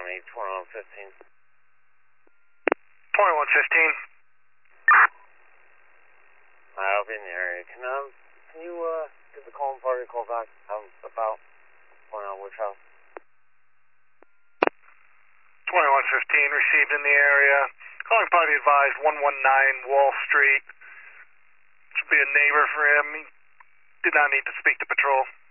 me 2115. 2115. I'll be in the area. Can you give the calling party a call back? I'm about going on which house? 2115 received in the area. Calling party advised 119 Wall Street. Should be a neighbor for him. He did not need to speak to patrol.